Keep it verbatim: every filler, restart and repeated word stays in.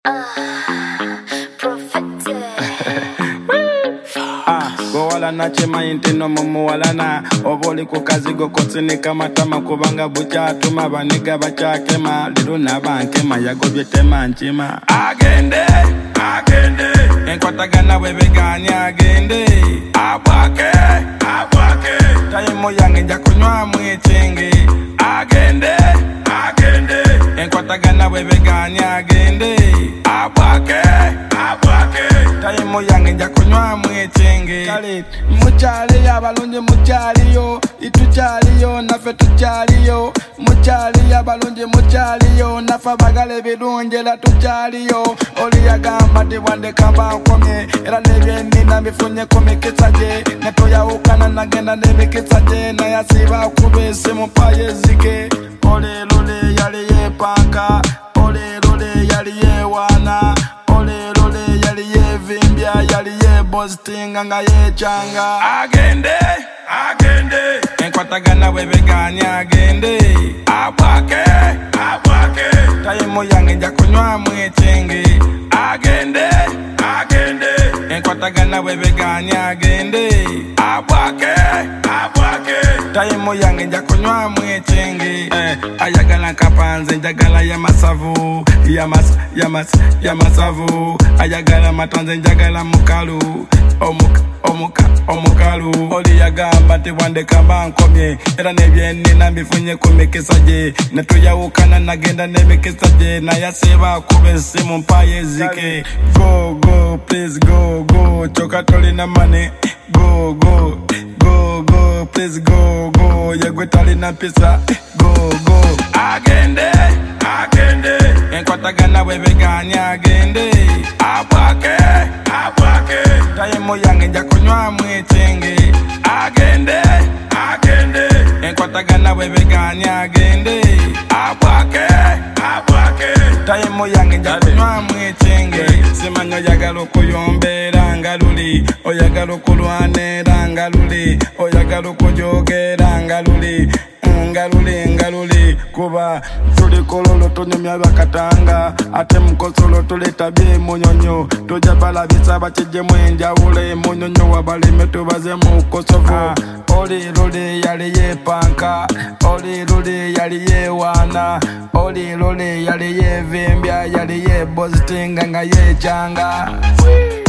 Gowalana chema intino mumuwalana oboli ku kazigo kotsinika matama kubanga buchatuma baniga bachakema lero nabankema yagobye tema nchima agende agende enkwatagana webeganya agende abwake abwake tayimo yange jakunywa mwechenge agende agende enkwatagana webeganya agende abwake abwake tayimo yange jakunywa mwechenge kale muchali abalunje muchaliyo ituchaliyo nafe tuchaliyo muchali abalunje muchaliyo nafa bagale birunje la tuchaliyo oli yagamba tewande kamba nkomye era nebye nina bifunye komeketsaje netoya ukana nagenda nebeketsaje na yasiba kubese mupaye zike ole lole yali yepanka ole lole yali yewana ole lole yali yevimbya yali yebostinga nga yechanga agende agende enkwatagana webeganya agende abwake abwake tayimo yange jakunywa mwechenge agende agende enkwatagana webeganya agende abwake abwake tayimo yange jakunywa mwechenge eh, ayagala kapanze njagala ya masavu yamas yamas yamasavu ayagala matanze njagala mukalu omuka omuka omukalu oli yagamba tewande kamba nkomye era nebye nina bifunye kumekesaje netuyawukana nagenda nebekesaje na yaseba kubese mumpaye zike go go please go go choka tolina money go go go go please go go yegwe talina pesa go go agende agende enkwatagana webeganya agende abwake abwake tayimo yange jakunywa mwechenge agende agende enkwatagana webeganya agende abwake abwake tayimo yange jakunywa mwechenge simanyo yagala okuyombera ngaluli oyagala okulwanera ngaluli oyagala okujogera ngaluli ngaluli ngaluli kuba tuli kololo tonyumya bakatanga ate mukosolo tuleta bye munyonyo tujabala bisaba kije mwenjawule munyonyo wabalime tubaze mukosovo oli luli yali yepanka oli luli yali yewana oli luli yali yevimbya yali yebostinga nga yechanga